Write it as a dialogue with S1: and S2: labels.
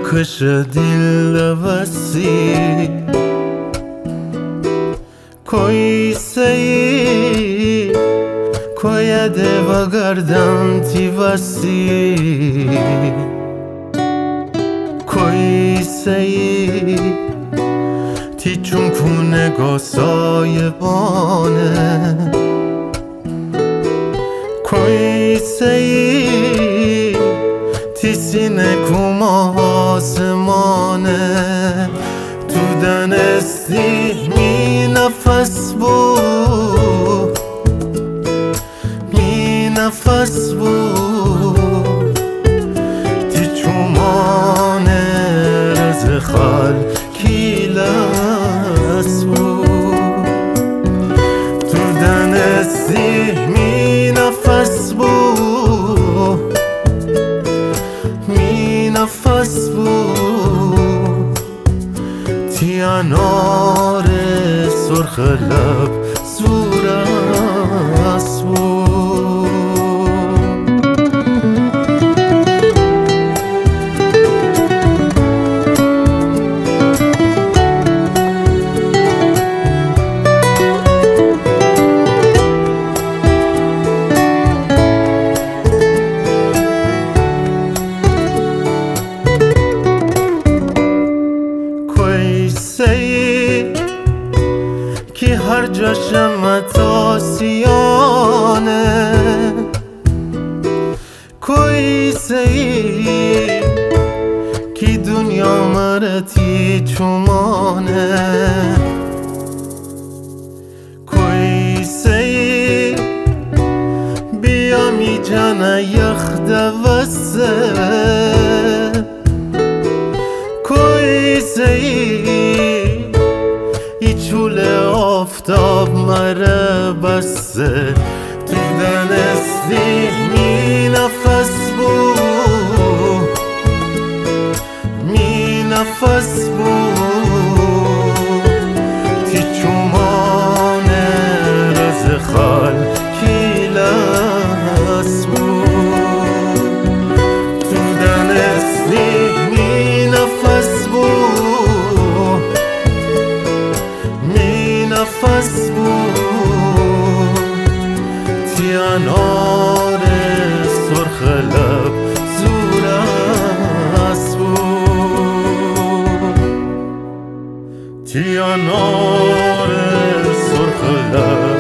S1: کش دل وسی کوئی سی کوی دو گردن تی وسی کوئی سی تی چون کونه گسای بانه کوئی سی تی سینه کم آسمانه تو دنستی می نفس بود می نفس بود تی چومانه رز خال کیلس بود تو دنستی می نفس بود می نفس بود تی انار سرخ لب زورست بود کی هر جاشم تاسیانه کوئی سی کی دنیا مرتی چومانه کوئی سی بیا می جانه یخ دوسته کوئی سی چول آفتاب مره بسته تو دنستی می نفس بود می نفس بود تی چومانه رز خال کیلس بود تو دنستی می نفس بود نفس بود تی انار سرخ لب زورست بود تی انار سرخ لب